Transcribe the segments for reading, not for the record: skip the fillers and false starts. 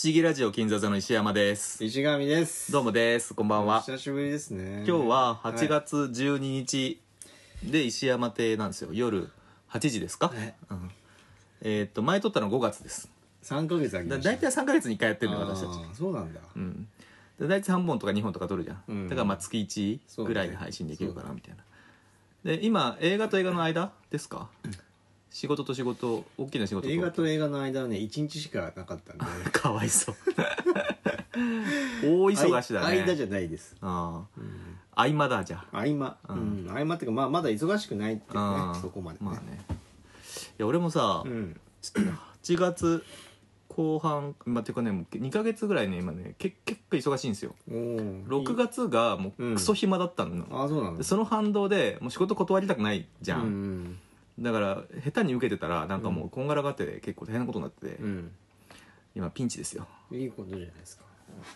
思議ラジオ金座座の石山です。 石上です。 どうもです。こんばんは。 久しぶりですね。 今日は8月12日で石山亭なんですよ。夜8時ですか、前撮ったの5月です。 3ヶ月ありました。 だいたい3ヶ月に1回やってるの私たち。 そうなんだ。 で大体3本とか2本とか撮るじゃん。だからまあ月1ぐらいで配信できるかなみたいな。で今映画と映画の間ですか、仕事と仕事、大きな仕事と映画と映画の間はね1日しかなかったんでかわいそう大忙しだね。 間じゃないです。 合間だ。じゃあ合間っていうか、まだ忙しくないっていうね、そこまでね。 まあね。いや俺もさ、8月後半、っていうかね、もう2ヶ月ぐらいね今ね結構忙しいんですよ。6月がもうクソ暇だったの。 そうなんだ。 その反動でもう仕事断りたくないじゃん。だから下手に受けてたらなんかもうこんがらがって結構大変なことになってて、今ピンチですよ。 いいことじゃないですか。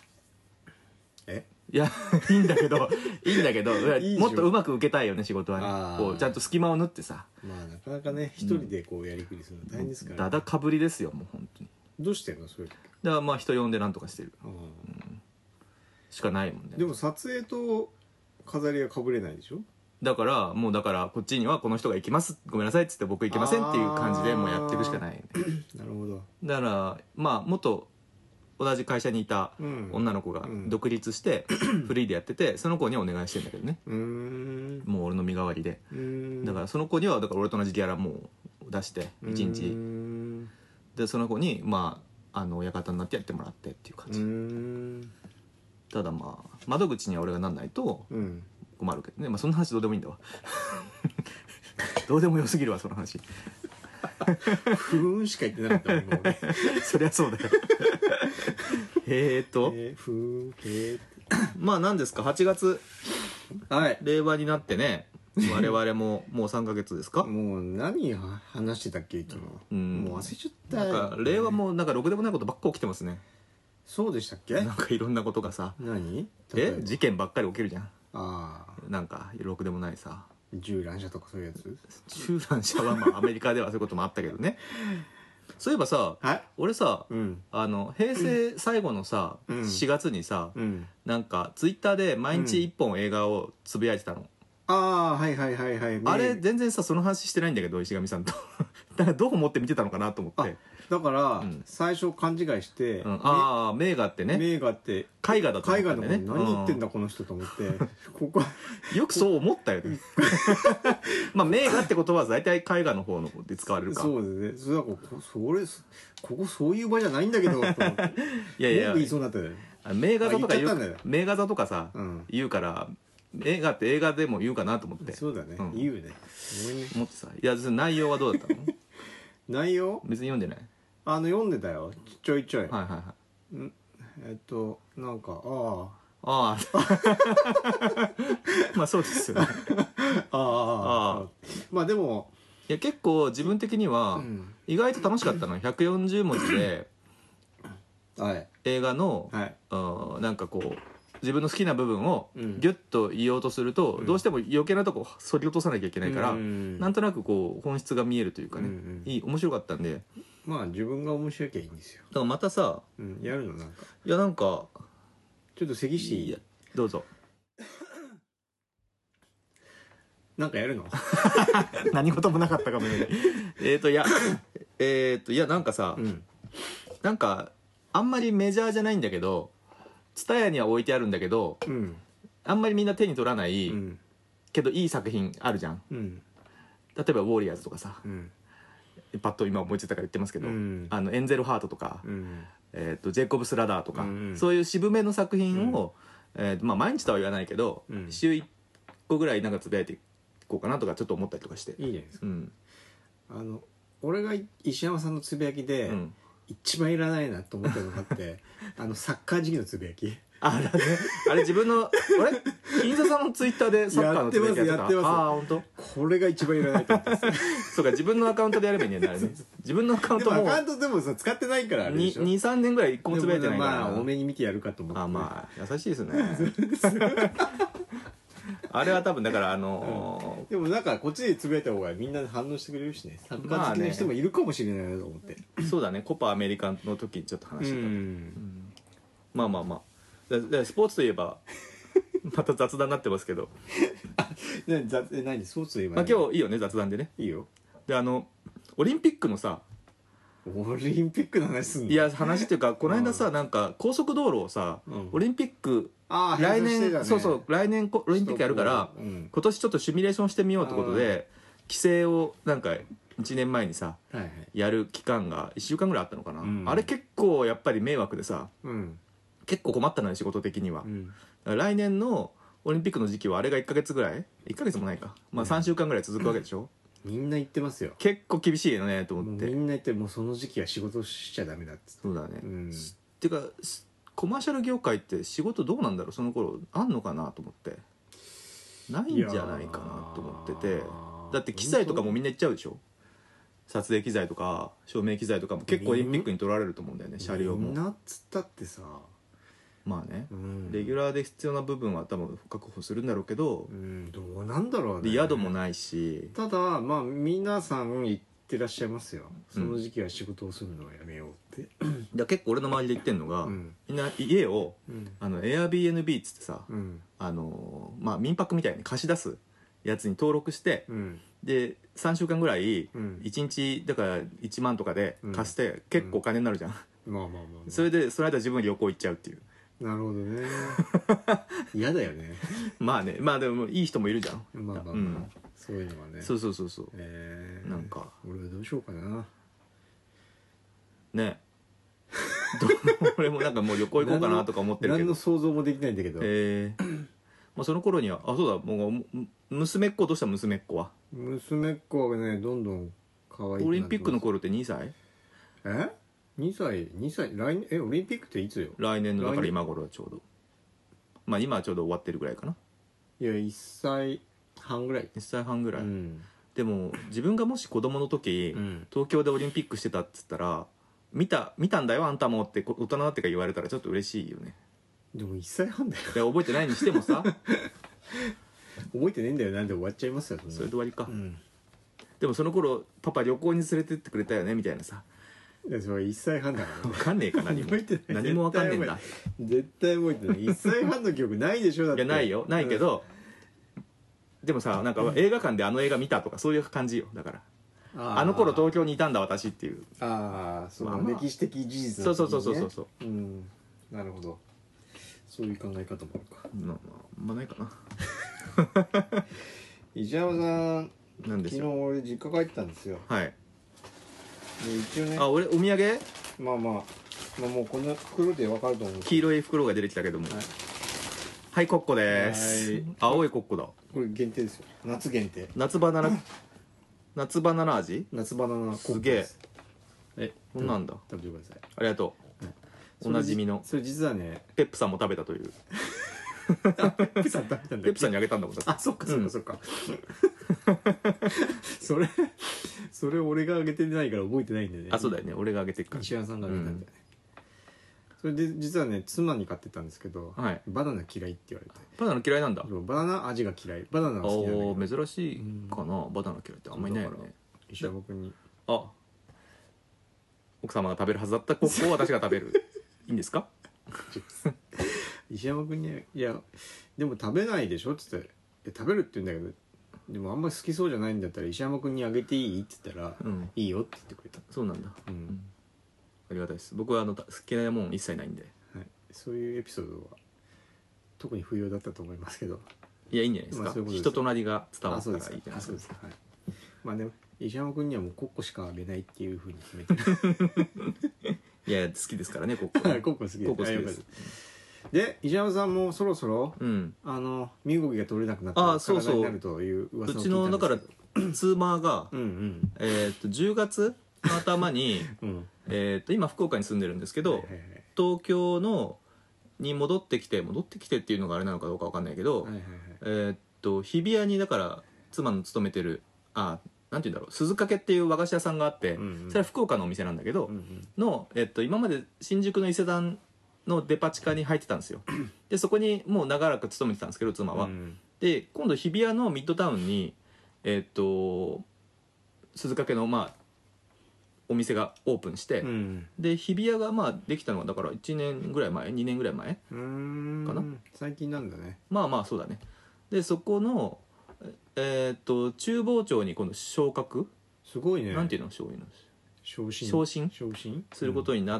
いやいいんだけどもっとうまく受けたいよね仕事はね。こうちゃんと隙間を縫ってさ。 まあなかなかね一人でこうやりくりするの大変ですから、 だだかぶりですよもう本当に。 どうしてんのそれ。だからまあ人呼んでなんとかしてる、しかないもんね。 でも撮影と飾りはかぶれないでしょ。 だからこっちにはこの人が行きます、ごめんなさいっつって僕行けませんっていう感じでもうやっていくしかないよね。 なるほど。 だからまあ元同じ会社にいた女の子が独立してフリーでやってて、その子にはお願いしてんだけどね。もう俺の身代わりで。だからその子にはだから俺と同じギャラもう出して1日で、その子にまあ親方になってやってもらってっていう感じ。ただまあ窓口には俺がなんないと困るけどね。まあそんな話どうでもいいんだわどうでもよすぎるわその話ふーんしか言ってなかったもんねそりゃそうだよふーんまあ何ですか8月、令和になってね我々ももう3ヶ月ですか。 もう何話してたっけいつも。もう忘れちゃった。 なんか令和もなんかろくでもないことばっか起きてますね。 そうでしたっけ。 なんかいろんなことがさ。 何事件ばっかり起きるじゃん。 なんかろくでもないさ、 銃乱射とかそういうやつ。 銃乱射はまあアメリカではそういうこともあったけどねそういえばさ、俺さ、平成最後のさ、4月にさ、なんかツイッターで毎日1本映画をつぶやいてたの。 はいあれ全然さその話してないんだけど石上さんとだからどう思って見てたのかなと思って。 だから最初勘違いして名画ってね、 名画って絵画だと思ったんだよね。 何言ってんだこの人と思ってここよくそう思ったよねまあ名画って言葉は大体絵画の方で使われるか。 そうですね。ここそういう場じゃないんだけどと思っていや言いそうになったよね。 名画座とか名画座とかさ言うから映画って映画でも言うかなと思って。 そうだね、言うね。 思ってさ。いや内容はどうだったの内容別に読んでない。 読んでたよちょいちょい。なんかまあそうですよねまあでもいや結構自分的には意外と楽しかったの。140文字で映画のなんかこう自分の好きな部分をギュッと言おうとするとどうしても余計なとこそり落とさなきゃいけないから、なんとなくこう本質が見えるというかね、面白かったんで。 まあ自分が面白きゃいいんですよ。 だからまたさやるのなんか。 いやなんかちょっと咳していい？ どうぞなんかやるの何事もなかったかもしれないいやなんかさ、なんかあんまりメジャーじゃないんだけどTSUTAYAには置いてあるんだけど、あんまりみんな手に取らない、けどいい作品あるじゃん。例えば「ウォーリアーズ」とかさ、パッと今思いついたから言ってますけど、エンゼルハートとか、ジェイコブス・ラダーとか、そういう渋めの作品を、毎日とは言わないけど、週1個ぐらいなんかつぶやいていこうかなとかちょっと思ったりとかして。 いいじゃないですか。俺が石山さんのつぶやきで、一番いらないなと思ったのがあってサッカー時期のつぶやき。あれ自分の金座さんのツイッターでサッカーのつぶやきやってた。本当。 これが一番いらないと思ってそうか自分のアカウントでやればいいんだよね。自分のアカウントもアカウントでもさ使ってないからあれでしょ。 2、3年ぐらい1個もつぶやいてないから。 まあ多めに見てやるかと思って。 まあ優しいですねあれは多分だからでもなんかこっちでつぶやいた方がみんな反応してくれるしね。サッカー好きな人もいるかもしれないなと思って。 そうだね、コパアメリカの時にちょっと話してた、まあまあまあスポーツといえばまた雑談になってますけど何スポーツといえば、 まあ、今日いいよね雑談でね。 いいよ。 でオリンピックのさ、 オリンピックの話すんの？ いや話っていうかこの間さなんか高速道路をさ、オリンピック来年、そうそう来年オリンピックやるから、今年ちょっとシミュレーションしてみようってことで規制をなんか1年前にさ、やる期間が1週間ぐらいあったのかな、あれ結構やっぱり迷惑でさ、結構困ったのよ仕事的には、だから来年のオリンピックの時期はあれが1ヶ月ぐらい1ヶ月もないか、まあ3週間ぐらい続くわけでしょ、 みんな言ってますよ。 結構厳しいよねと思って。 みんな言ってもうその時期は仕事しちゃダメだって。 そうだね、っていうかコマーシャル業界って仕事どうなんだろう、その頃あんのかなと思って、ないんじゃないかなと思ってて、だって機材とかもみんな行っちゃうでしょ、撮影機材とか照明機材とかも結構オリンピックに取られると思うんだよね、車両も。 みんなっつったってさ、 まあね、レギュラーで必要な部分は多分確保するんだろうけど、 どうなんだろうね。 で宿もないし、 ただまあ皆さん言ってらっしゃいますよ、その時期は仕事をするのはやめようって。 結構俺の周りで言ってんのが、みんな家を、Airbnb っつってさ、まあ民泊みたいに貸し出すやつに登録して、で3週間ぐらい1日だから1万とかで貸して結構お金になるじゃん、それでその間自分旅行行っちゃうっていう。 なるほどね嫌だよねまあね、まあでもいい人もいるじゃん、 そういうのはね。 そうなんか俺はどうしようかなね俺もなんかもう旅行行こうかなとか思ってるけど何の想像もできないんだけど、 まあその頃にはそうだ、もう娘っ子、どうした娘っ子は。 娘っ子がねどんどん可愛い。 オリンピックの頃って2歳 ？2歳来年オリンピックっていつよ？ 来年のだから今頃はちょうど、まあ今はちょうど終わってるぐらいかな。 いや1歳半ぐらい。 1歳半ぐらい、でも自分がもし子供の時、東京でオリンピックしてたっつったら見たんだよあんたもって大人だってか言われたらちょっと嬉しいよね。 でも1歳半だよ。 覚えてないにしてもさ覚えてねえんだよなんで終わっちゃいますよ。 それで終わりか、でもその頃パパ旅行に連れてってくれたよねみたいなさ。 いやそれ1歳半だから分かんねえか何も覚えてない。 何も分かんねえんだ。 絶対覚えてない。1歳半の記憶ないでしょだって。 いやないよ、ないけど、でもさなんか映画館で映画見たとかそういう感じよ。だからあの頃東京にいたんだ私っていう。 その歴史的事実の、そうなるほど、そういう考え方もあるか。 あんまないかな石山さん、 なんでしょう、 昨日俺実家帰ったんですよ。 はい。 で一応ね、 俺お土産まあもうこの袋で分かると思う。 黄色い袋が出てきたけども、はいコッコです。青いコッコだ。 これ限定ですよ、夏限定。 夏バナナ夏バナナ味。 夏バナナコッコすげえ。こんなんだ。 食べてください。 ありがとう。おなじみの。 それ実はねペップさんも食べたという。 ペップさん食べたんだ。 ペップさんにあげたんだもん。 あ、そっかそれ俺があげてないから覚えてないんだよね。 あ、そうだよね、俺があげてるから。 石山さんがあげたんだよね。それで実はね妻に買ってたんですけど、バナナ嫌いって言われて。 バナナ嫌いなんだ。 バナナ味が嫌い。バナナは好きなんだけど。 珍しいかな、バナナ嫌いってあんまりいないよね。 石山君に奥様が食べるはずだったコッコを私が食べるいいんですか石山君に「いやでも食べないでしょ」っつって「食べる」って言うんだけど、でもあんまり好きそうじゃないんだったら石山君にあげていいって言ったら「いいよ」って言ってくれた。 そうなんだ。ありがたいです。僕は好きなもん一切ないんで、 そういうエピソードは特に不要だったと思いますけど。 いやいいんじゃないですか。人となりが伝わったらいいじゃないですか。 まあね、石山君にはもうコッコしかあげないっていうふうに決めていや好きですからねコッコ。 コッコ好きです。で石山さんもそろそろ身動きが取れなくなって体になるという噂を聞いたんですけど、 うちのだから妻が10月の頭に今福岡に住んでるんですけど、東京に戻ってきてっていうのがあれなのかどうか分かんないけど、日比谷にだから妻の勤めてるなんていうんだろう、鈴掛っていう和菓子屋さんがあって、それは福岡のお店なんだけど今まで新宿の伊勢丹のデパ地下に入ってたんですよ。でそこにもう長らく勤めてたんですけど妻は。で今度日比谷のミッドタウンに鈴掛のお店がオープンして、 うん、 で日比谷がまあできたのはだから1年ぐらい前2年ぐらい前かな。 最近なんだね。 まあまあそうだね。でそこの中坊町に今度昇格、 すごいね。 なんていうの、そういうの昇進進することになって、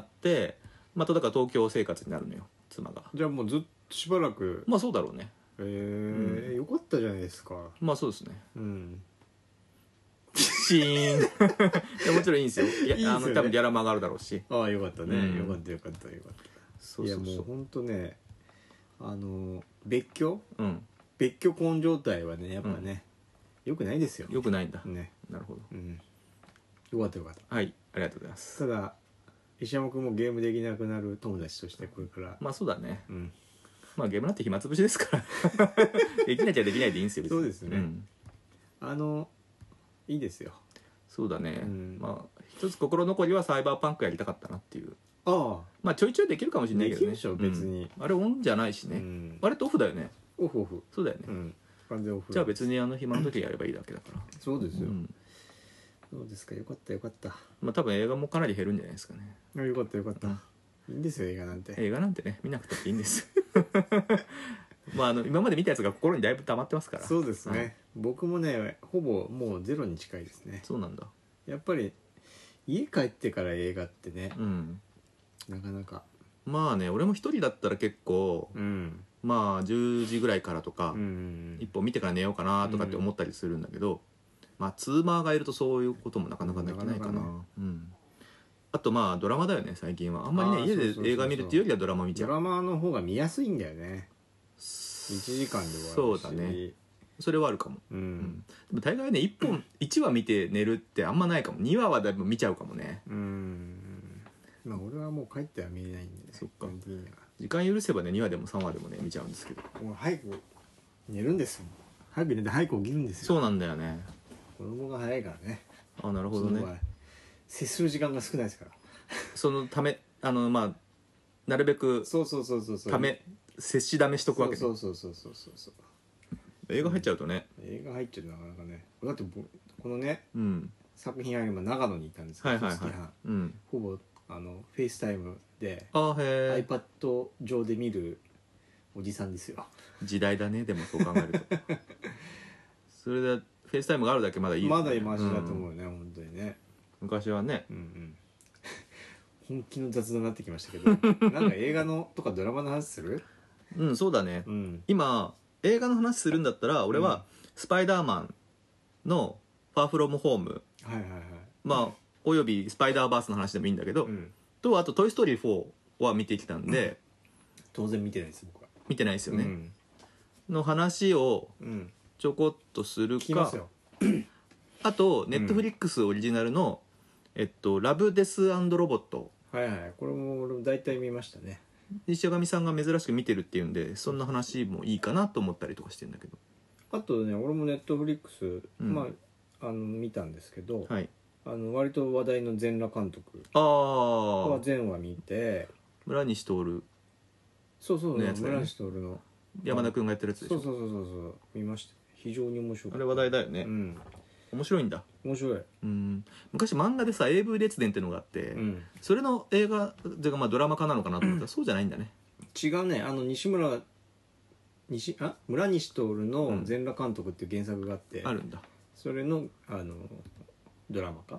まただから東京生活になるのよ、妻が。 じゃあもうずっとしばらく。 まあそうだろうね。 よかったじゃないですか。 まあそうですね。 うん。 シーンいやもちろんいいんですよ。いや、 いいですよね、 多分ギャラも上がるだろうし。 ああよかったね、 うん、 よかったよかったよかった。 そうそうそう。 いやもうほんとね、別居、 うん、 別居婚状態はねやっぱね、よくないですよ。 よくないんだね。 なるほど。 うん。よかったよかった。 はい、ありがとうございます。 ただ石山君もゲームできなくなる友達としてこれから。 まあそうだね。 うん。 まあゲームなんて暇つぶしですからできないっちゃできないでいいんですよ。 そうですね、 うん、 いいですよ。 そうだね、 うん、 まあ一つ心残りはサイバーパンクやりたかったなっていう。 ああ、 まあちょいちょいできるかもしれないけどね。 できるでしょ別に、 あれオンじゃないしね、あれってオフだよね。 オフオフ。 そうだよね、 完全オフ。 じゃあ別に暇の時やればいいだけだからそうですよ、そうですか。よかったよかった。 まあ多分映画もかなり減るんじゃないですかね。 よかったよかった、いいんですよ映画なんて。 映画なんてね見なくたっていいんですまあ今まで見たやつが心にだいぶ溜まってますから。 そうですね、僕もねほぼもうゼロに近いですね。 そうなんだ。 やっぱり家帰ってから映画ってね、なかなか。 まあね、俺も一人だったら結構、まあ10時ぐらいからとか、一本見てから寝ようかなとかって思ったりするんだけど、まあツーマーがいるとそういうこともなかなかできないかな。あとまあドラマだよね最近は。あんまりね家で映画見るっていうよりはドラマ見ちゃう。 ドラマの方が見やすいんだよね。1時間で終わるし。 そうだね、それはあるかも。でも大概ね1話見て寝るってあんまないかも。2話はだいぶ見ちゃうかもね。 まあ俺はもう帰っては見れないんでね。 そっか。時間許せばね2話でも3話でもね見ちゃうんですけど。 もう早く寝るんですよ。早く寝て早く起きるんですよ。 そうなんだよね。 子供が早いからね。 あ、なるほどね。 接する時間が少ないですからそのためまあなるべくため接しだめしとくわけね。 そう映画入っちゃうとね。 映画入っちゃうとなかなかね。だってこのね、作品は今長野にいたんですけど、ほぼフェイスタイムで iPad 上で見るおじさんですよ。 時代だね。でもそう考えるとそれでフェイスタイムがあるだけまだいいですね。 まだマシだと思うね、本当にね。 昔はね、 本気の雑談になってきましたけどなんか映画のとかドラマの話する？ そうだね、今映画の話するんだったら俺はスパイダーマンのファーフロムホーム、まあおよびスパイダーバースの話でもいいんだけど、とあとトイストーリー4は見てきたんで、 当然見てないです僕は。 見てないですよね、の話をちょこっとするか、あとネットフリックスオリジナルのラブデス&ロボット、 これも俺も大体見ましたね。 西上さんが珍しく見てるっていうんでそんな話もいいかなと思ったりとかしてるんだけど。 あとね俺もネットフリックス、見たんですけど、割と話題の全裸監督は全話見て、 村西徹のやつ、村西徹の山田君がやってるやつでしょ。 そう見ました。非常に面白い。 あれ話題だよね。面白いんだ。 面白い。 昔漫画でさ AV 列伝っていうのがあって、それの映画というかまあドラマ化なのかなと思ったらそうじゃないんだね。 違うね。村西徹の全裸監督っていう原作があって、 あるんだ。 それのドラマ化。あ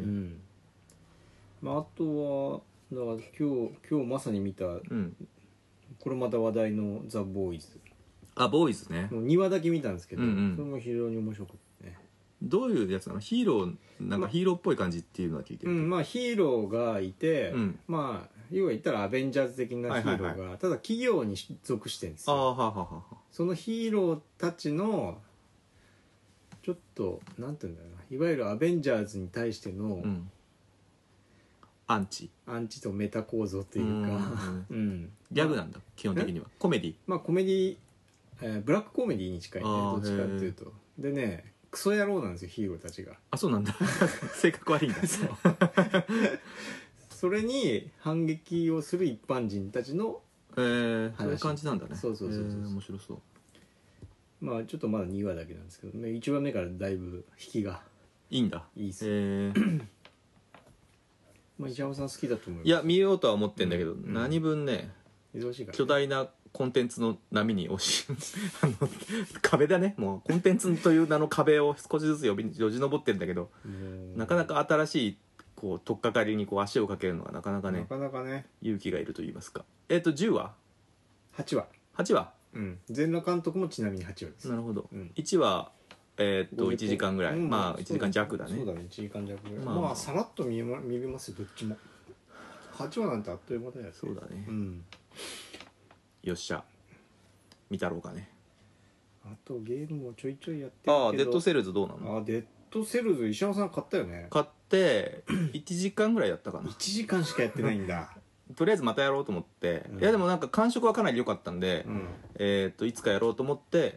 とはだから今日まさに見た、これまた話題のザ・ボーイズ。 ボーイズね。 2話だけ見たんですけど、それも非常に面白くてね。 どういうやつなの？ヒーローなんかヒーローっぽい感じっていうのは聞いてる。 ヒーローがいて、要は言ったらアベンジャーズ的なヒーローが、ただ企業に属してるんですよ。そのヒーローたちのちょっとなんていうんだろうな、いわゆるアベンジャーズに対しての、 アンチとメタ構造というかギャグなんだ基本的には。コメディ、 コメディ、ブラックコメディに近いね、どっちかっていうと。でね、クソ野郎なんですよヒーローたちが。 そうなんだ性格悪いんだそれに反撃をする一般人たちのそういう感じなんだね。 そう面白そう。 ちょっとまだ2話だけなんですけどね、1話目からだいぶ引きがいいんだ。 いいっす。 まあ、石山さん好きだと思います。 いや見ようとは思ってんだけど、何分ね忙しいから、ね、 巨大なコンテンツの波に壁だね。もうコンテンツという名の壁を少しずつよじ登ってんだけど、なかなか新しいこう取っかかりにこう足をかけるのがなかなかね勇気がいると言いますか。10話 8話 8話、 全裸監督もちなみに8話です。 なるほど、1話1時間ぐらい、まあ1時間弱だね。 そうだね、1時間弱ぐらい。まあさらっと見れますよ、どっちも。8話なんてあっという間だよね。 そうだね、よっしゃ見たろうかね。 あとゲームもちょいちょいやってるけど。 デッドセルズどうなの？ デッドセルズ石山さん買ったよね。 買って1時間ぐらいやったかな。 1時間しかやってないんだとりあえずまたやろうと思って、いやでもなんか感触はかなり良かったんで、いつかやろうと思って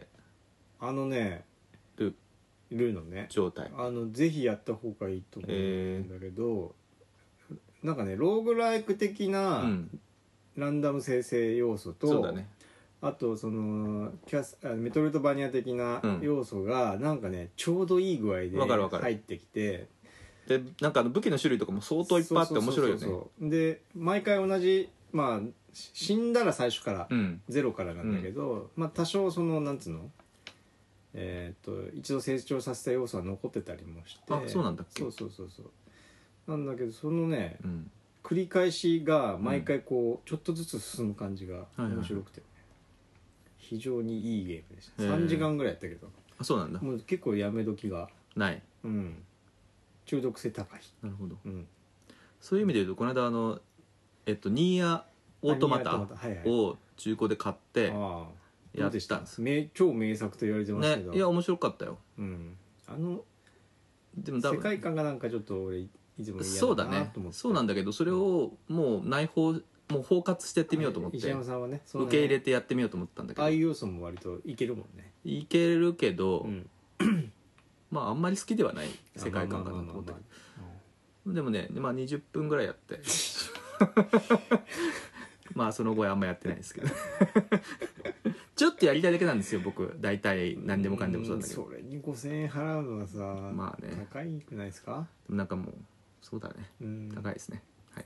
ルーのね状態、 ぜひやった方がいいと思うんだけど、なんかねローグライク的なランダム生成要素と、 そうだね、 あとそのメトロイドバニア的な要素がなんかねちょうどいい具合で入ってきて、 でなんか武器の種類とかも相当いっぱいあって面白いよね。 で毎回同じ、まあ死んだら最初からゼロからなんだけど、まあ多少そのなんつうの一度成長させた要素は残ってたりもして。 あ、そうなんだっけ。 そうなんだけどそのね、繰り返しが毎回こうちょっとずつ進む感じが面白くて、非常にいいゲームでした。3時間ぐらいやったけど。 あ、そうなんだ。 もう結構やめ時がない。 中毒性高い。 なるほど。そういう意味で言うとこの間ニーアオートマタを中古で買ってやったんです。 超名作と言われてますけど、 いや面白かったよ。 でも世界観がなんかちょっと俺いつも嫌だなと思って。そうなんだけどそれをもうもう包括してやってみようと思って、 石山さんはね受け入れてやってみようと思ったんだけど、 ああいう要素も割といけるもんね。 いけるけど、まああんまり好きではない世界観かなと思ったけど、でもね、まあ20分ぐらいやってまあその後はあんまやってないですけどちょっとやりたいだけなんですよ僕。大体何でもかんでもそうなんだけど、 それに5000円払うのはさ、 まあね、 高いくないですか。 なんかもうそうだね、高いですね。はい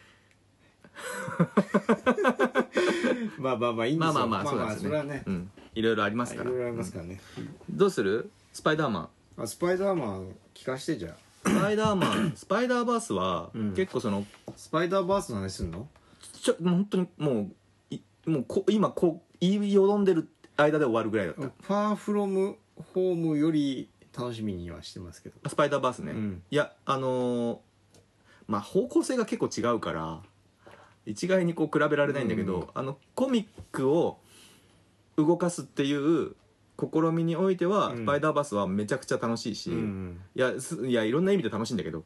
まあいいんですよ。 まあそうですね。それはね、いろいろありますから。 いろいろありますからね。 どうする？スパイダーマン。 スパイダーマン聞かしてじゃあ。 スパイダーマン、スパイダーバースは結構そのスパイダーバースの話すんの？ もう本当にもう今言いよどんでる間で終わるぐらいだった。 ファーフロムホームより楽しみにはしてますけど。 スパイダーバースね。いやまあ方向性が結構違うから一概にこう比べられないんだけど、コミックを動かすっていう試みにおいては、スパイダーバースはめちゃくちゃ楽しいし、いやいろんな意味で楽しいんだけど、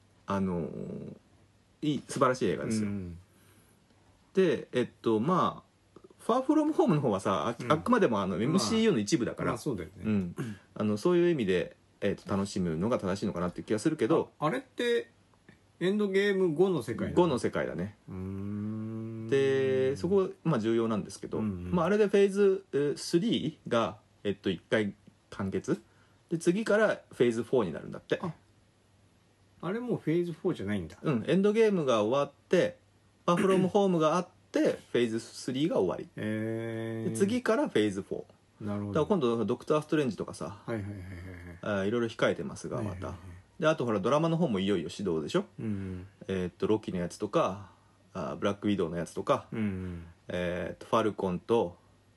素晴らしい映画ですよ。でまあファーフロムホームの方はさ、あくまでもMCU の一部だから、 そうだよね。 そういう意味で、楽しむのが正しいのかなっていう気がするけど、 あれってエンドゲーム後の世界後の世界だね。でそこまあ重要なんですけど、まああれでフェーズ3が1回完結で、次からフェーズ4になるんだって。 あれもうフェーズ4じゃないんだ。 エンドゲームが終わってファーフロムホームがあってフェーズ3が終わり、で次からフェーズ4。 なるほど。 だから今度ドクター・ストレンジとかさ、いろいろ控えてますが、またであとほらドラマの方もいよいよ始動でしょ。ロキのやつとかブラックウィドウのやつとか、ファルコンと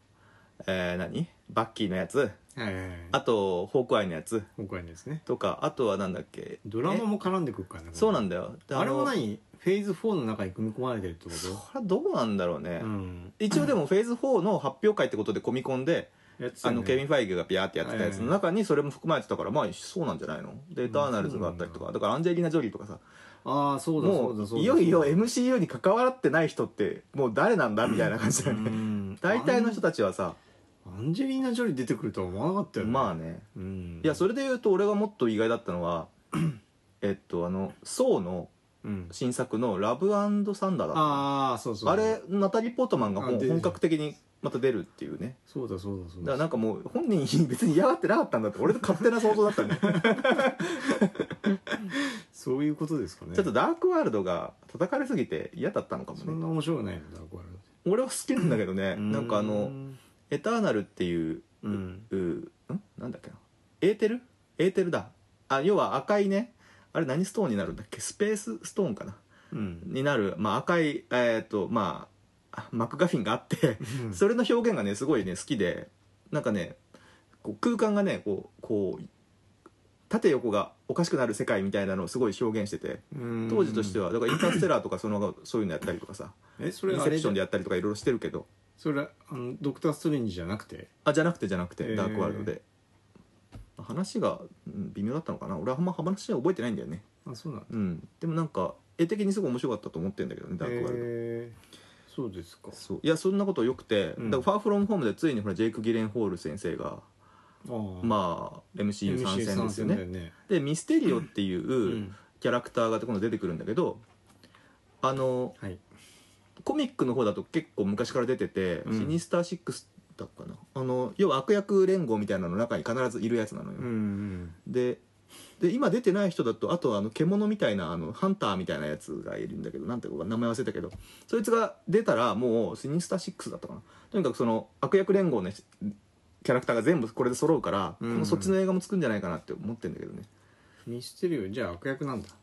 バッキーのやつ、あとホークアイのやつとか、あとはなんだっけ、 ドラマも絡んでくるからね。 そうなんだよ。 あれも何フェーズ4の中に組み込まれてるってこと？ それはどうなんだろうね。一応でもフェーズ4の発表会ってことで込み込んで、ケビン・ファイギーがビャーってやってたやつの中にそれも含まれてたから、まあそうなんじゃないの。でエターナルズがあったりとか、だからアンジェリーナ・ジョリーとかさ、もういよいよ MCU に関わってない人ってもう誰なんだみたいな感じだよね。大体の人たちはさ、 アンジェリーナ・ジョリー出てくるとは思わなかったよね。 まあね、いやそれで言うと俺がもっと意外だったのはソーの新作のラブ&サンダーだった。あれナタリー・ポートマンが本格的にまた出るっていうね。 そうだだからなんかもう本人別に嫌がってなかったんだって俺の勝手な想像だったね。 そういうことですかね。 ちょっとダークワールドが叩かれすぎて嫌だったのかもね。 そんな面白くないのダークワールドって。 俺は好きなんだけどね。なんかエターナルっていう、なんだっけな、エーテルだ。要は赤いね、あれ何ストーンになるんだっけ、スペースストーンかな、になる、赤いマクガフィンがあってそれの表現がねすごいね好きで、なんかねこう空間がねこう縦横がおかしくなる世界みたいなのをすごい表現してて、当時としてはだからインターステラーとかそういうのやったりとかさ、 それインセプションでやったりとかいろいろしてるけど、 それドクターストレンジじゃなくてじゃなくてダークワールドで、話が微妙だったのかな、俺はあんま話は覚えてないんだよね。 そうなんだ。 でもなんか絵的にすごい面白かったと思ってるんだけどね、ダークワールド。そうですか。 そういや、そんなことよくて、だからファーフロムホームでついにほらジェイク・ギレンホール先生がMCU 参戦ですよね。でミステリオっていうキャラクターが今度出てくるんだけど、コミックの方だと結構昔から出てて、シニスター6だったかな、要は悪役連合みたいなの中に必ずいるやつなのよ。で今出てない人だと、あと獣みたいなハンターみたいなやつがいるんだけど、なんていうか名前忘れたけど、そいつが出たらもうシニスター6だったかな。とにかくその悪役連合のキャラクターが全部これで揃うから、そっちの映画も作るんじゃないかなって思ってるんだけどね。 ミステリオじゃあ悪役なんだ。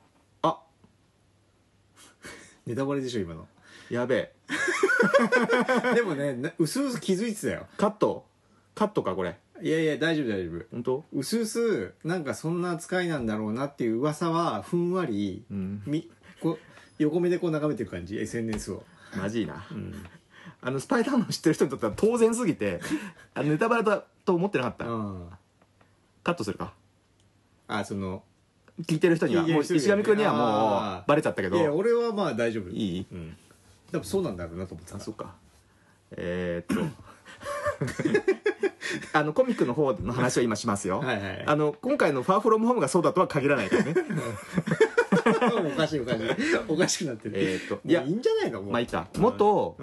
ネタバレでしょ今の。 やべえでもねうすうす気づいてたよ。 カットかこれ。 いやいや大丈夫本当？ うすうすなんかそんな扱いなんだろうなっていう噂はふんわり、こう横目でこう眺めてる感じ、 SNS を。 マジいな、スパイダーマン知ってる人にとっては当然すぎてネタバレだと思ってなかった。カットするか。 その聞いてる人にはもう石上君にはもうバレちゃったけど。 いや俺はまあ大丈夫。 いい？ 多分そうなんだろうなと思ってた。 そっか。コミックの方の話を今しますよ。今回の「ファーフロムホーム」がそうだとは限らないからね。 おかしくなってる。いやいいんじゃないの。 まあいいか。元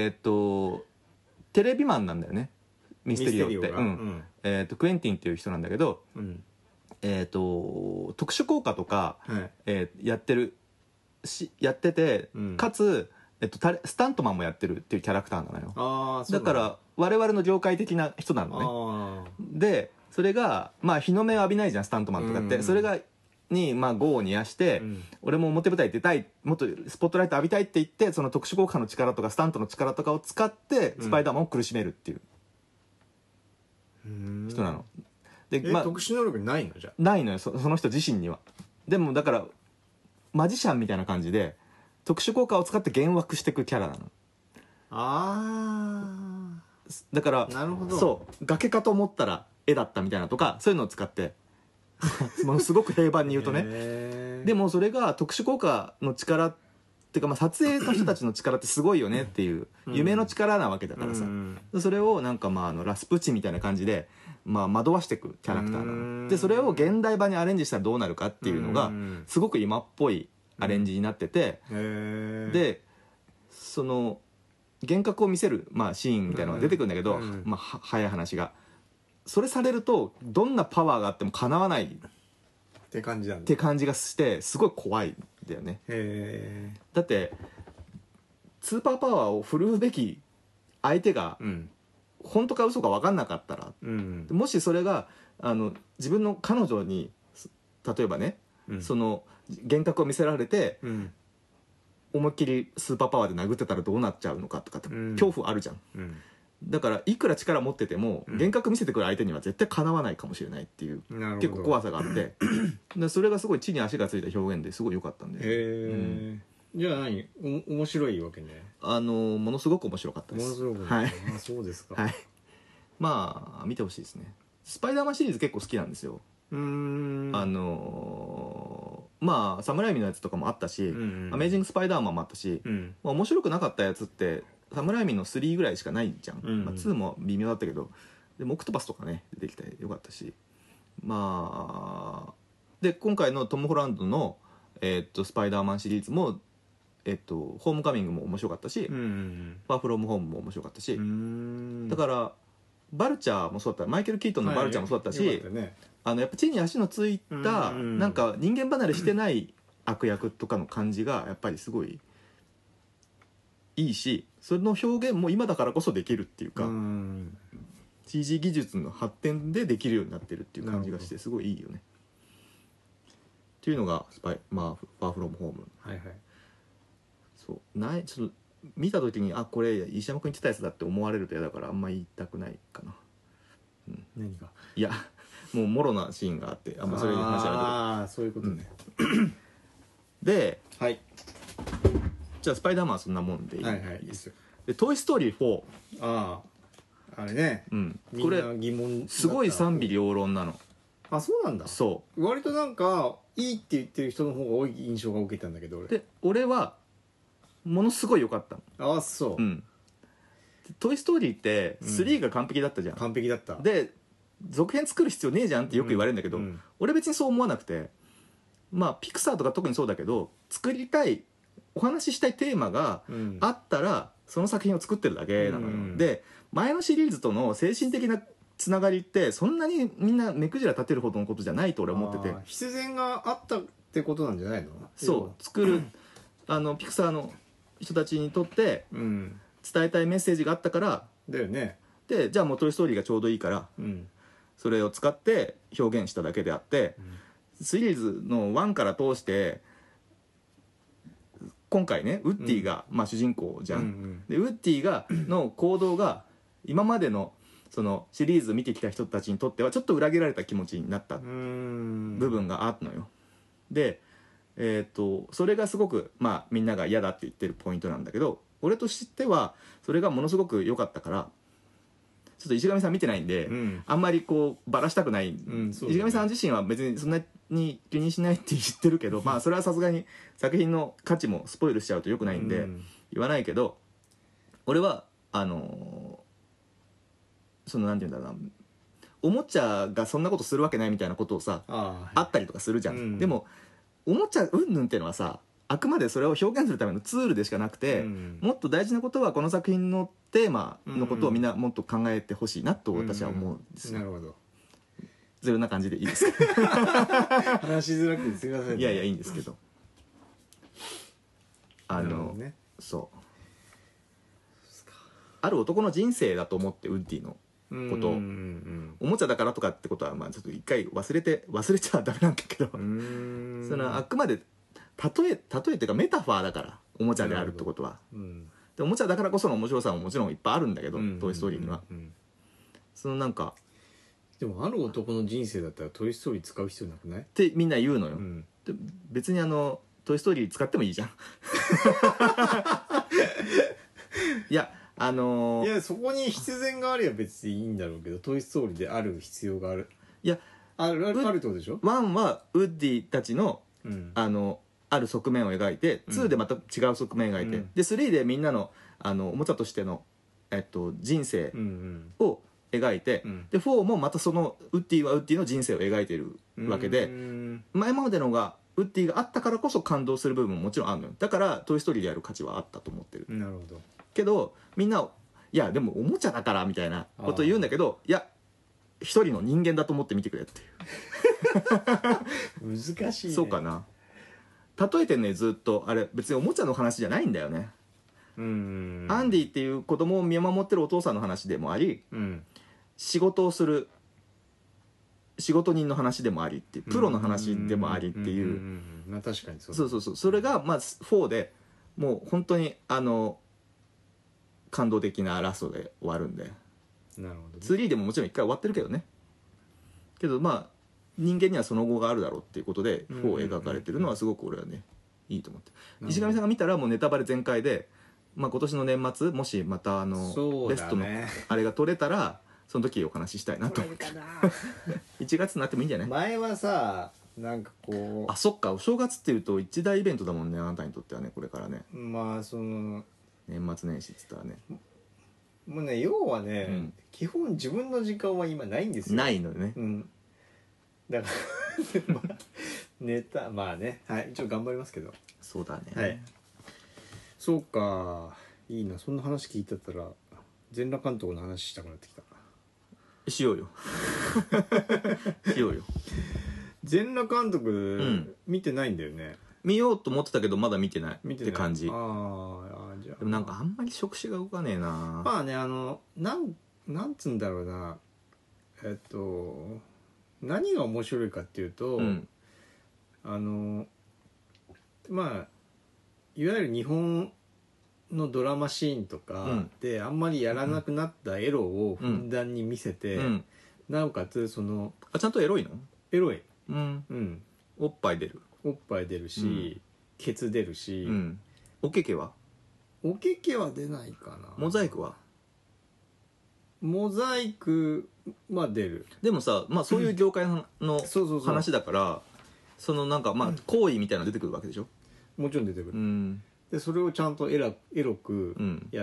テレビマンなんだよね、ミステリオって。クエンティンっていう人なんだけど、特殊効果とかやってて、かつスタントマンもやってるっていうキャラクターなのよ。だから我々の業界的な人なのね。でそれが日の目を浴びないじゃん、スタントマンとかって。それが業を煮やして、俺も表舞台出たい、もっとスポットライト浴びたいって言って、その特殊効果の力とかスタントの力とかを使ってスパイダーマンを苦しめるっていう人なの。で特殊能力ないの？じゃないのよ、その人自身には。でもだからマジシャンみたいな感じで特殊効果を使って幻惑していくキャラなの。だからなるほど。 そう崖かと思ったら絵だったみたいなとか、そういうのを使ってものすごく平板に言うとね。でもそれが特殊効果の力っていうか、撮影の人たちの力ってすごいよねっていう夢の力なわけだからさ、それをなんかラスプチみたいな感じで惑わしていくキャラクターなので、それを現代版にアレンジしたらどうなるかっていうのがすごく今っぽいアレンジになってて、でその幻覚を見せるシーンみたいなのが出てくるんだけど、早い話がそれされるとどんなパワーがあってもかなわないって感じがしてすごい怖いんだよね。だってスーパーパワーを振るうべき相手が本当か嘘か分かんなかったら、もしそれが自分の彼女に例えばね、その幻覚を見せられて、思いっきりスーパーパワーで殴ってたらどうなっちゃうのかとかって恐怖あるじゃん。だからいくら力持ってても幻覚見せてくる相手には絶対かなわないかもしれないっていう結構怖さがあってでそれがすごい地に足がついた表現ですごい良かったんで。 じゃあ面白いわけね。 ものすごく面白かったです。 ものすごく、はい、そうですか。 はい、見てほしいですね。スパイダーマンシリーズ結構好きなんですよ。サムライミのやつとかもあったし、アメージングスパイダーマンもあったし、面白くなかったやつってサムライミの3ぐらいしかないじゃん。2も微妙だったけど、でもオクトパスとかね出てきてよかったし、で今回のトム・ホランドの、スパイダーマンシリーズも、ホームカミングも面白かったし、ファーフロムホームも面白かったし、だからバルチャーもそうだった、マイケル・キートンのバルチャーもそうだったし、やっぱ地に足のついた、なんか人間離れしてない悪役とかの感じがやっぱりすごいいいし、それの表現も今だからこそできるっていうか、CG 技術の発展でできるようになってるっていう感じがしてすごいいいよねっていうのがファーフロムホーム。 はいはい。 そうない、ちょっと見た時にあこれ石山君言ってたやつだって思われると嫌だからあんま言いたくないかな。 何が？ いやもうもろなシーンがあってあんまそれに話はないけど。 ああそういうことね。 で、 はい。 じゃあスパイダーマンはそんなもんでいい。 はいはいいいですよ。 でトイストーリー4。 ああれね。 これ疑問すごい賛否両論なの。 あ、そうなんだ。 そう。 割となんかいいって言ってる人の方が多い印象が受けたんだけど俺。 で俺はものすごい良かったの。 ああそう。 トイストーリーって3が完璧だったじゃん。 完璧だった。 で続編作る必要ねえじゃんってよく言われるんだけど、俺別にそう思わなくて、まあピクサーとか特にそうだけど、作りたいお話ししたいテーマがあったらその作品を作ってるだけなのよ。で前のシリーズとの精神的なつながりってそんなにみんな目くじら立てるほどのことじゃないと俺は思ってて、 必然があったってことなんじゃないの？ そう作るピクサーの人たちにとって伝えたいメッセージがあったからだよね。 でじゃあもうトイ・ストーリーがちょうどいいから、それを使って表現しただけであって、シリーズの1から通して今回ねウッディが、主人公じゃん、でウッディがの行動が今までのそのシリーズ見てきた人たちにとってはちょっと裏切られた気持ちになった部分があるのよ。でそれがすごくみんなが嫌だって言ってるポイントなんだけど、俺としてはそれがものすごく良かったから、ちょっと石上さん見てないんで、あんまりこうバラしたくない、石上さん自身は別にそんなに気にしないって言ってるけど、それはさすがに作品の価値もスポイルしちゃうと良くないんで言わないけど、俺はそのなんていうんだろうな、おもちゃがそんなことするわけないみたいなことをさ あったりとかするじゃん、でもおもちゃうんぬんっていうのはさ、あくまでそれを表現するためのツールでしかなくて、もっと大事なことはこの作品のテーマのことをみんなもっと考えてほしいなと私は思うんですよ。 なるほど。 そんな感じでいいですか？ 話しづらくてすみません、ね、 いやいやいいんですけど、そうある男の人生だと思って、ウッディのことをおもちゃだからとかってことはちょっと一回忘れちゃダメなんだけど、そのあくまで例えっていうかメタファーだから、おもちゃであるってことは、でおもちゃだからこその面白さももちろんいっぱいあるんだけど、トイ・ストーリーにはそのなんかでもある男の人生だったらトイ・ストーリー使う必要なくない？ ってみんな言うのよ、で別にトイ・ストーリー使ってもいいじゃんいやいやそこに必然があれば別にいいんだろうけど、トイ・ストーリーである必要がある、 いやあるってことでしょ。 1はウッディたちの、ある側面を描いて、2でまた違う側面を描いて、で3でみんなのおもちゃとしての、人生を描いて、で4もまたそのウッディはウッディの人生を描いてるわけで、前までのがウッディがあったからこそ感動する部分ももちろんあるのよ。だからトイ・ストーリーでやる価値はあったと思ってる。 なるほど。 けどみんないやでもおもちゃだからみたいなことを言うんだけど、いや一人の人間だと思って見てくれっていう難しいね。 そうかな、例えてね、ずっとあれ別におもちゃの話じゃないんだよね。アンディっていう子供を見守ってるお父さんの話でもあり、仕事をする仕事人の話でもありっていう、プロの話でもありっていう、 確かにそうそうそれが4でもう本当に感動的なラストで終わるんで。 なるほど、ね、 3でももちろん1回終わってるけどね、けど人間にはその後があるだろうっていうことで4描かれてるのはすごく俺はねいいと思って、石上さんが見たらもうネタバレ全開で、今年の年末もしまたベストのあれが取れたらその時お話ししたいなと思って1月になってもいいんじゃない？ 前はさなんかこうそっか、お正月っていうと一大イベントだもんね、あなたにとってはね、これからね。 その年末年始っつったらね、 もうね要はね、基本自分の時間は今ないんですよ。 ないのよね、 だからネタね、はい一応頑張りますけど。 そうだね、 はい、そうか、いいな、そんな話聞いてたら全裸監督の話したくなってきた。 しようよしようよ。 全裸監督、見てないんだよね。 見ようと思ってたけどまだ見てない見てないって感じ。 ああ、じゃあでもなんかあんまり触手が動かねえな。 まあね、なんつうんだろうな、何が面白いかっていうと、 うん、 まあいわゆる日本のドラマシーンとかであんまりやらなくなったエロをふんだんに見せて、 うん、 なおかつそのちゃんとエロいの？ エロい、 うん、 うん、 おっぱい出る。 おっぱい出るし、ケツ出るし、 うん、おけけは？ おけけは出ないかな。 モザイクは？ モザイクは出る。 でもさ、まあそういう業界のそうそうそう話だから、そのなんかまあ行為みたいなの出てくるわけでしょ？ もちろん出てくる、 うん、 でそれをちゃんとエロくやって、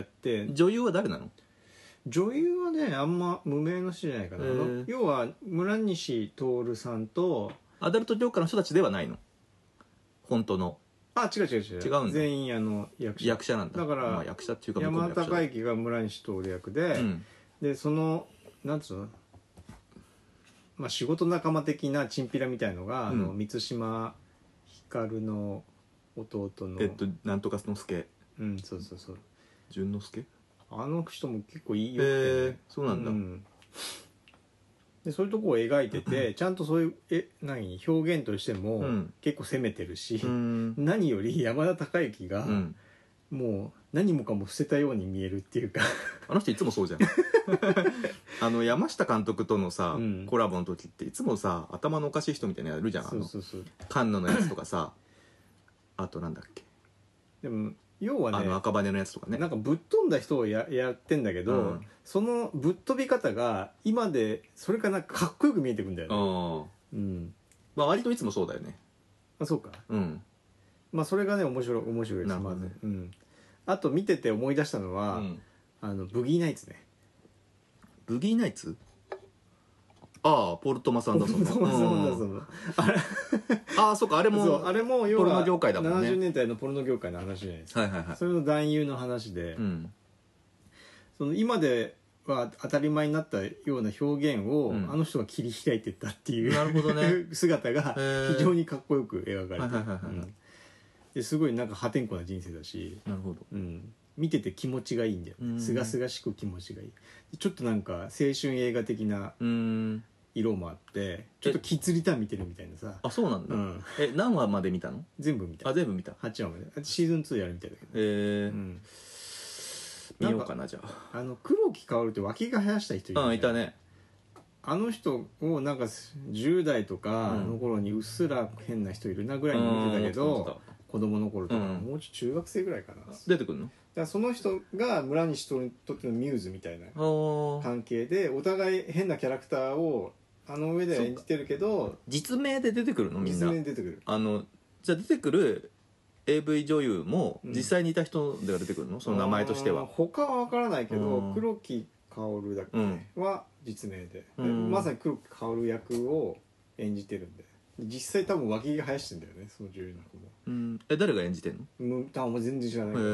女優は誰なの？ 女優はねあんま無名の人じゃないかな。要は村西徹さんとアダルト業界の人たちではないの？本当の？ 違う違うんだ。 全員役者なんだ。 だから、 まあ、役者っていうか山田孝之が村西徹役で、でそのなんつうの、まあ、仕事仲間的なチンピラみたいのが、満島ひかるの弟のなんとかのすけ、 そうそうそう、 淳之介、 あの人も結構いいよくて、 そうなんだ、 でそういうとこを描いててちゃんとそういう表現としても結構攻めてるし、何より山田孝之がもう何もかも伏せたように見えるっていうかあの人いつもそうじゃん山下監督とのさ、コラボの時っていつもさ頭のおかしい人みたいなのやるじゃん。カンヌのやつとかさあとなんだっけ、 でも要はね赤羽のやつとかね、 なんかぶっ飛んだ人をやってんだけど、そのぶっ飛び方が今でそれかなんかかっこよく見えてくんだよね。 まあ割といつもそうだよね。 そうか。まあそれがね面白いです。まず、あと見てて思い出したのは、ブギーナイツね。 ブギーナイツ？ああ、ポルトマス・アンダーソン。ああ、そうか、あれも要はポルノ業界だもんね。 70年代のポルノ業界の話じゃないですか。それの男優の話で、その今では当たり前になったような表現を、あの人が切り開いていったっていう、 なるほどね、 姿が非常にかっこよく描かれて、ですごいなんか破天荒な人生だし、 なるほど、 見てて気持ちがいいんだよ。すがすがしく気持ちがいい。ちょっとなんか青春映画的な色もあって、ちょっとキッズリターン見てるみたいなさ。 あ、そうなんだ。何話まで見たの？ 全部見た。 全部見た。 8話まで。シーズン2やるみたいだけど。 見ようかな、じゃあ。 黒木薫って脇が生やした人いる。 いたね。 あの人をなんか10代とかの頃にうっすら変な人いるなぐらいに見てたけど、子供の頃とか、もうちょっと中学生ぐらいかな。 出てくるの？だからその人が村西とってのミューズみたいな関係で、お互い変なキャラクターをあの上で演じてるけど、 実名で出てくるの？みんな実名で出てくる。 じゃあ出てくる AV 女優も実際にいた人では出てくるの？その名前としては。 他は分からないけど、黒木薫だっけ、は実名で、まさに黒木薫役を演じてるんで、実際多分脇が生やしてんだよね、その女優の子も。 誰が演じてんの？ 多分全然知らないけど、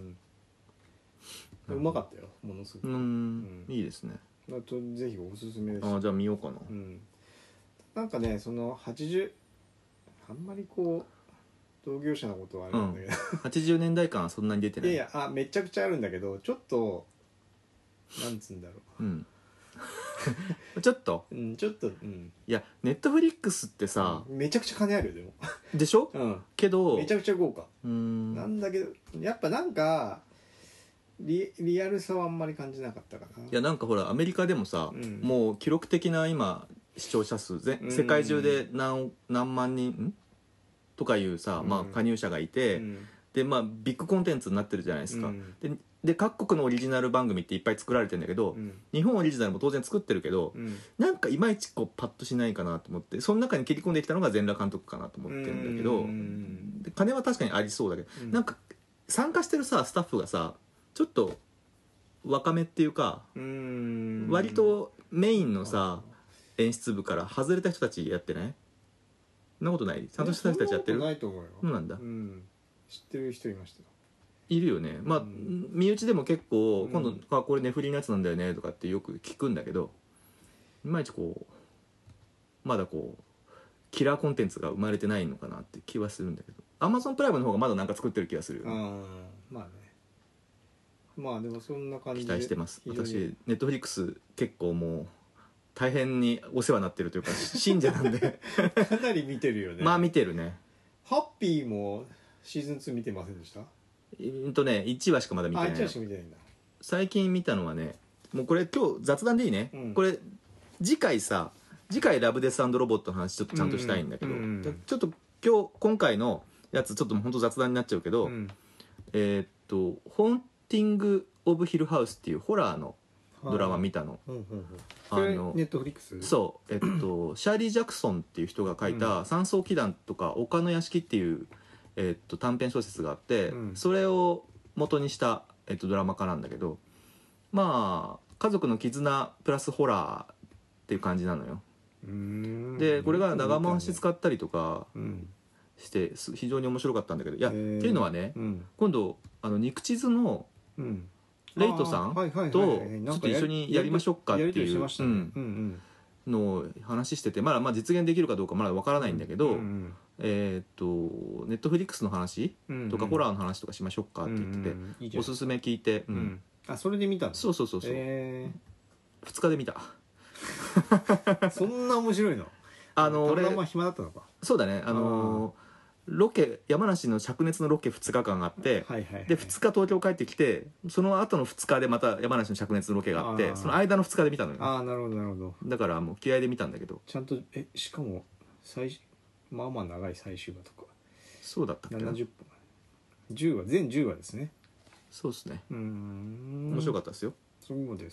うまかったよ、ものすごく。 いいですね。 ぜひおすすめです。 じゃあ見ようかな。 なんかね、その80、あんまりこう同業者のことはあれなんだけど、 80年代感はそんなに出てない。 いやいや、めちゃくちゃあるんだけど、ちょっとなんつうんだろう、ちょっとちょっと、いや、ネットフリックスってさ、 めちゃくちゃ金あるよ。でもでしょ、けどめちゃくちゃ豪華なんだけど、やっぱなんかリアルさはあんまり感じなかったかな。 いや、なんかほらアメリカでもさ、もう記録的な今視聴者数世界中で何万人とかいうさ、加入者がいて、でビッグコンテンツになってるじゃないですか。で各国のオリジナル番組っていっぱい作られてるんだけど、日本オリジナルも当然作ってるけど、なんかいまいちこうパッとしないかなと思って、その中に切り込んできたのが全裸監督かなと思ってるんだけど、で金は確かにありそうだけど、なんか参加してるさスタッフがさちょっと若めっていうか、割とメインのさ演出部から外れた人たちやってない？そんなことない？ちゃんとした人たちやってる？ そんなことないと思うよ。 そうなんだ。 知ってる人いましたよ。 いるよね。身内でも結構今度これネフリのやつなんだよねとかってよく聞くんだけど、いまいちこうまだこうキラーコンテンツが生まれてないのかなって気はするんだけど。 Amazon プライムの方がまだなんか作ってる気がするよね。 まあね、まあでもそんな感じで期待してます。私ネットフリックス結構もう大変にお世話になってるというか信者なんでかなり見てるよね。 まあ見てるね。 ハッピーもシーズン2見てませんでした？ 1話しかまだ見てない。 1話しか見てないんだ。 最近見たのはね、もうこれ今日雑談でいいね、これ次回ラブデス&ロボットの話ちょっとちゃんとしたいんだけど、ちょっと今回のやつちょっと本当雑談になっちゃうけど、ホーンティング・オブ・ヒルハウスっていうホラーのドラマ見たの。 それネットフリックス？ そう、シャーリー・ジャクソンっていう人が書いた「山荘奇談」とか「丘の屋敷」っていう、短編小説があって、それを元にした、ドラマ化なんだけど、まあ家族の絆プラスホラーっていう感じなのよ。でこれが長回し使ったりとかして非常に面白かったんだけど、いやっていうのはね、今度肉地図のレイトさんとちょっと一緒にやりましょうかっていうのを話してて、まだ実現できるかどうかまだわからないんだけど、ネットフリックスの話とかホラーの話とかしましょうかって言ってて、おすすめ聞いて、 それで見たの？そう 2日で見たそんな面白いの？俺は暇だったのか。 そうだね、ロケ山梨の灼熱のロケ2日間あって、で2日東京帰ってきて、その後の2日でまた山梨の灼熱のロケがあって、その間の2日で見たのよ。 なるほどなるほど。 だからもう気合で見たんだけど、 ちゃんとしかもまあまあ長い最終話とか。 そうだったっけな。 70分10話全10話ですね。 そうですね。面白かったですよ。 そうです。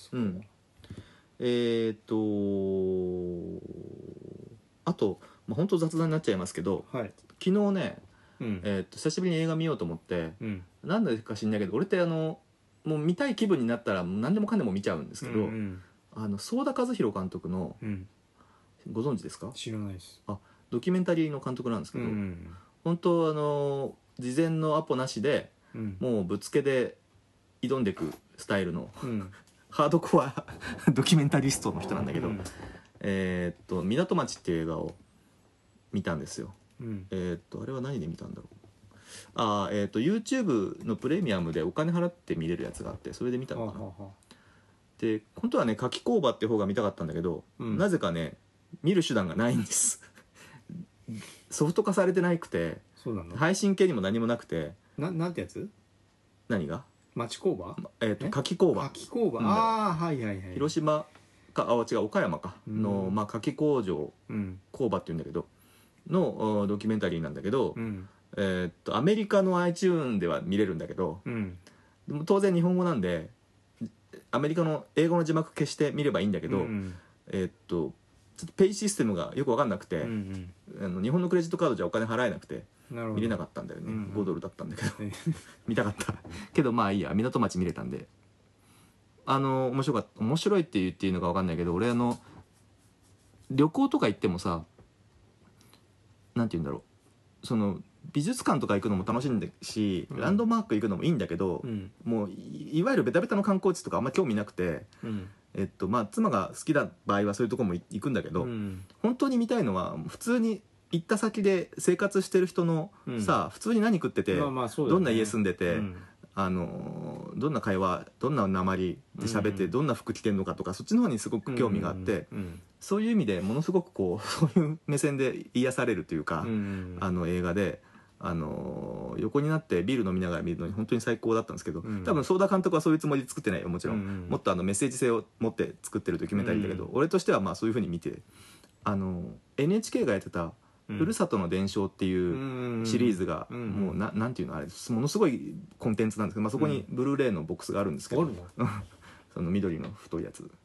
あと、本当雑談になっちゃいますけど、昨日ね、久しぶりに映画見ようと思って、なんでか知んないけど、俺ってもう見たい気分になったら何でもかんでも見ちゃうんですけど、惣田和弘監督の、ご存知ですか？ 知らないです。 ドキュメンタリーの監督なんですけど、本当事前のアポなしで、もうぶっつけで挑んでいくスタイルの、ハードコアドキュメンタリストの人なんだけど、港町っていう映画を見たんですよ。あれは何で見たんだろう。YouTube のプレミアムでお金払って見れるやつがあって、それで見たのかな。で本当はね夏季工場って方が見たかったんだけど、なぜかね見る手段がないんですソフト化されてなくて、配信系にも何もなくて。 なんてやつ？ 何が？ 町工場？ 夏季工場。 夏季工場。 広島か違う岡山かの夏季工場工場っていうんだけどのドキュメンタリーなんだけど、アメリカの iTunes では見れるんだけど、でも当然日本語なんでアメリカの英語の字幕消して見ればいいんだけど、ちょっとペイシステムがよく分かんなくて、日本のクレジットカードじゃお金払えなくて見れなかったんだよね。5ドルだったんだけど見たかったけどまあいいや、港町見れたんで面白いって言っていいのか分かんないけど、俺旅行とか行ってもさ、なんて言うんだろう、その美術館とか行くのも楽しいんだし、ランドマーク行くのもいいんだけど、もういわゆるベタベタの観光地とかあんま興味なくて、妻が好きな場合はそういうとこも行くんだけど、本当に見たいのは普通に行った先で生活してる人のさ、普通に何食ってて、どんな家住んでて、どんな会話、どんな訛で喋って、どんな服着てんのかとか、そっちの方にすごく興味があって、そういう意味でものすごくそういう目線で癒されるというか、映画で横になってビール飲みながら見るのに本当に最高だったんですけど、多分惣田監督はそういうつもりで作ってないよ、もちろん。もっとメッセージ性を持って作ってるドキュメンタリーだけど、俺としてはまあそういうふうに見て、NHK がやってたふるさとの伝承っていうシリーズが、もうなんていうのあれ、ものすごいコンテンツなんですけど、そこにブルーレイのボックスがあるんですけど、その緑の太いやつ、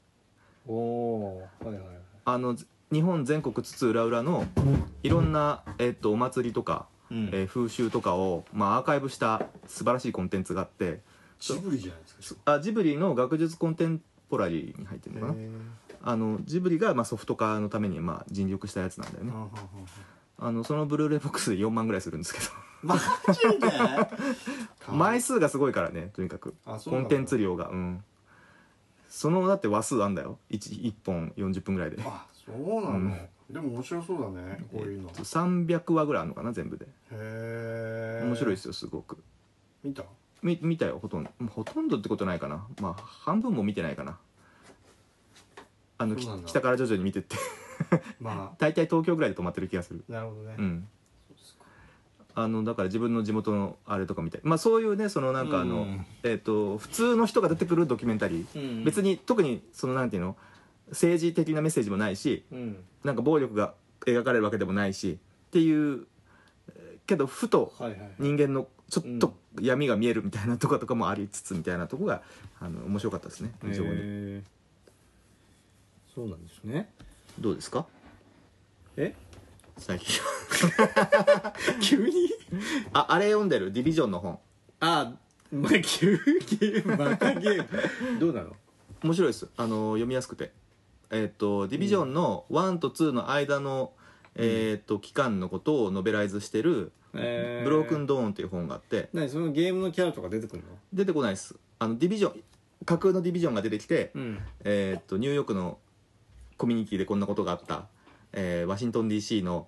日本全国津々浦々のいろんな、お祭りとか、風習とかを、アーカイブした素晴らしいコンテンツがあって、 ジブリじゃないですか。 ジブリの学術コンテンポラリーに入ってるのかな。ジブリがソフト化のために尽力したやつなんだよね。そのブルーレイボックスで4万ぐらいするんですけどマジで枚数がすごいからね、とにかくコンテンツ量が、だって話数あんだよ、1本40分ぐらいで。 そうなの、 でも面白そうだね、こういうの。 300話ぐらいあるのかな全部で。 へえ。 面白いですよすごく。 見た？ 見たよ。ほとんどってことないかな。まあ半分も見てないかな。北から徐々に見てってまあ大体東京ぐらいで止まってる気がする。 なるほどね。 うん。だから自分の地元のあれとかみたい、まあそういうね、そのなんか普通の人が出てくるドキュメンタリー、別に特にそのなんていうの、政治的なメッセージもないし、なんか暴力が描かれるわけでもないしっていうけど、ふと人間のちょっと闇が見えるみたいなとことかもありつつみたいなとこが面白かったですね、非常に。 そうなんですね。 どうですか最近急にあれ読んでる？ディビジョンの本。 またゲームどうなの？ 面白いです。読みやすくて、ディビジョンの1と2の間の、期間のことをノベライズしてるブロークンドーンっていう本があって。 そのゲームのキャラとか出てくるの？ 出てこないです。ディビジョン、架空のディビジョンが出てきて、ニューヨークのコミュニティでこんなことがあった、ワシントン DC の、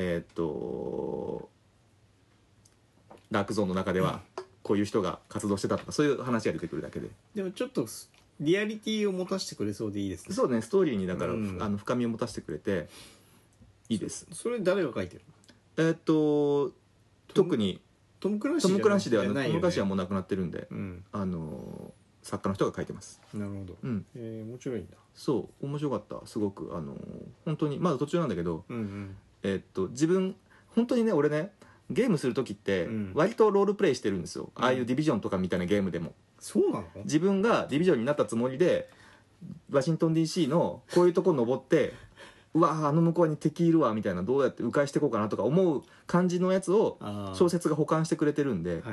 ダークゾーンの中ではこういう人が活動してたとか、そういう話が出てくるだけで。 でもちょっとリアリティを持たせてくれそうでいいですね。 そうね、ストーリーにだから、深みを持たせてくれていいです。 それ誰が書いてる？特にトム・クランシーではないよね。トム・クランシーはもう亡くなってるんで、作家の人が書いてます。 なるほど。面白いんだ。 そう面白かった、すごく。本当にまだ途中なんだけど、自分本当にね、俺ね、ゲームする時って割とロールプレイしてるんですよ、ああいうディビジョンとかみたいなゲームでも。 そうなの？ 自分がディビジョンになったつもりでワシントン DC のこういうとこ登ってうわ向こうに敵いるわみたいな、どうやって迂回していこうかなとか思う感じのやつを小説が保管してくれてるんで、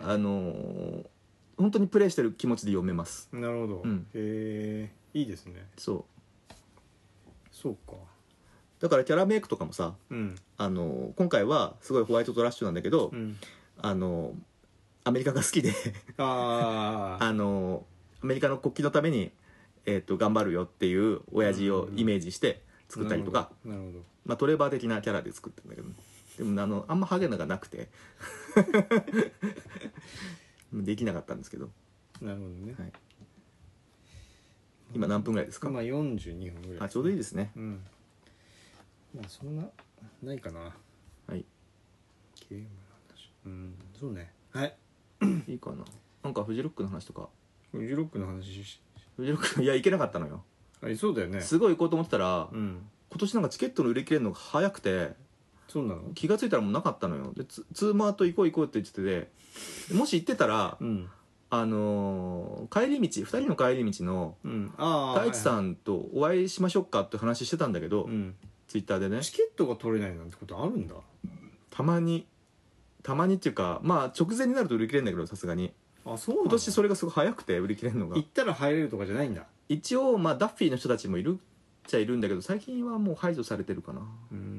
本当にプレイしてる気持ちで読めます。 なるほど。へえ、いいですね。そうか。 だからキャラメイクとかもさ、今回はすごいホワイトトラッシュなんだけど、アメリカが好きでアメリカの国旗のために、頑張るよっていう親父をイメージして作ったりとか、まあトレーバー的なキャラで作ってるんだけど、でもあんまハゲナがなくてできなかったんですけど。 なるほどね。 今何分ぐらいですか？ 今42分ぐらい。 ちょうどいいですね。 まあそんなないかな。 はい。 ゲームの話。そうね。はい。 いいかな。なんかフジロックの話とか。 フジロックの話フジロック、いや行けなかったのよ。 そうだよね。 すごい行こうと思ってたら、今年なんかチケットの売り切れるのが早くて。 そうなの？ 気がついたらもうなかったのよ。でツーマーと行こうって言ってて、もし行ってたら、帰り道、2人の帰り道の太一さんとお会いしましょうかって話してたんだけど、ツイッターでね。 チケットが取れないなんてことあるんだ。 たまにっていうか、まあ直前になると売り切れるんだけど、さすがに。 そうなの？ 今年それがすごい早くて売り切れるのが。 行ったら入れるとかじゃないんだ。 一応まあダッフィーの人たちもいるっちゃいるんだけど、最近はもう排除されてるかな。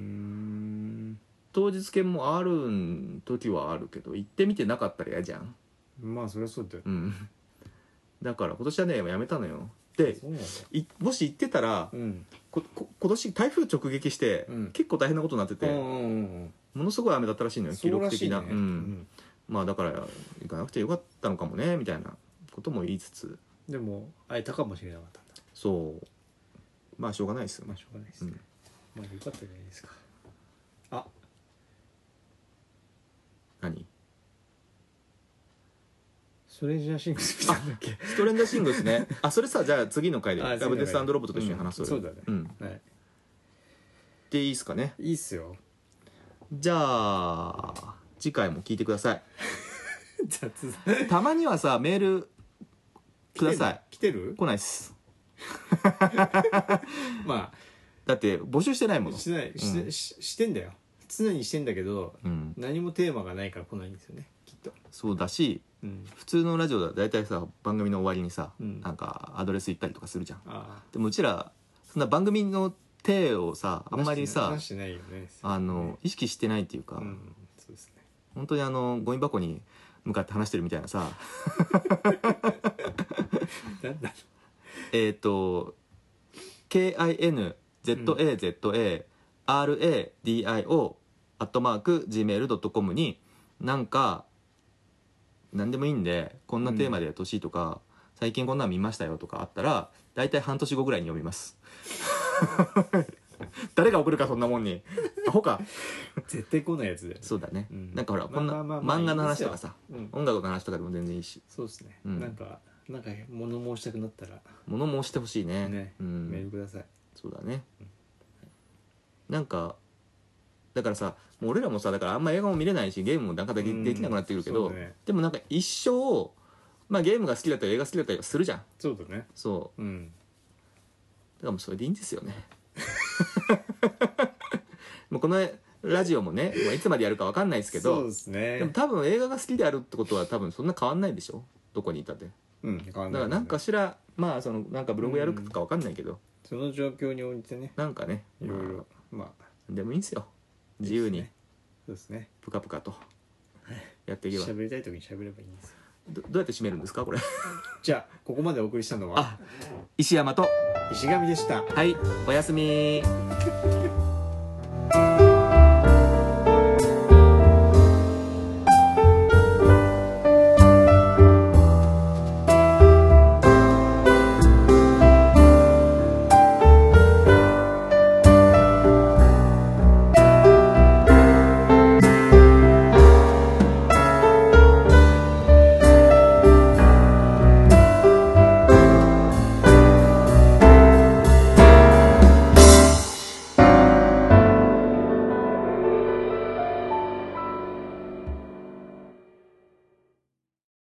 当日券もある時はあるけど、行ってみてなかったら嫌じゃん。 まあそりゃそうだよ。 だから今年はねやめたのよ。でもし行ってたら、今年台風直撃して、結構大変なことになってて、ものすごい雨だったらしいのよ、記録的な。まあだから行かなくてよかったのかもねみたいなことも言いつつ、 でも会えたかもしれなかったんだ。 そうまあしょうがないですよ。 まあしょうがないですね。まあよかったじゃないですか。 何？ ストレンジャーシングス見たんだっけ？ ストレンジャーシングスね。じゃあ次の回でラブデス&ロボットと一緒に話そうよ。 そうだね。 でいいっすかね。 いいっすよ。 じゃあ次回も聞いてください。 雑談。たまにはさメールください。 来てる？ 来ないっす。 まあだって募集してないもの。 してんだよ。常にしてんだけど、何もテーマがないから来ないんですよね、きっと。 そうだし、普通のラジオだと大体さ番組の終わりにさ、なんかアドレス言ったりとかするじゃん。でもうちらそんな番組の体をさあんまりさ、意識してないっていうか、 そうですね。 本当にゴミ箱に向かって話してるみたいなさ。 なんだ KINZAZA radio@gmail.com になんか何でもいいんでこんなテーマでやってほしいとか、最近こんなの見ましたよとかあったら大体半年後ぐらいに読みます誰が送るかそんなもんにアホか絶対来ないやつだよね。 そうだね、 うん、 なんかほらこんな漫画の話とかさ、音楽の話とかでも全然いいし。 そうですね、なんか物申したくなったら物申してほしいね。 メールください。 そうだね、なんかだからさもう俺らもさだからあんま映画も見れないしゲームもなかなかできなくなってくるけど、でもなんか一生まあゲームが好きだったり映画好きだったりするじゃん。 そうだね。 そう、だからもうそれでいいんですよねもうこのラジオもねいつまでやるか分かんないですけど、 そうですね、 でも多分映画が好きであるってことは多分そんな変わんないでしょ、どこにいたって。 変わんない、ね、だから何かしらまあそのなんかブログやるか分かんないけど、 その状況に応じてねなんかねいろいろまあでもいいんですよ、自由にそうですね、 プカプカとやっていけば。 喋りたい時に喋ればいいんですよ。 どうやって締めるんですかこれじゃあここまでお送りしたのは石山と石上でした。 はい、おやすみ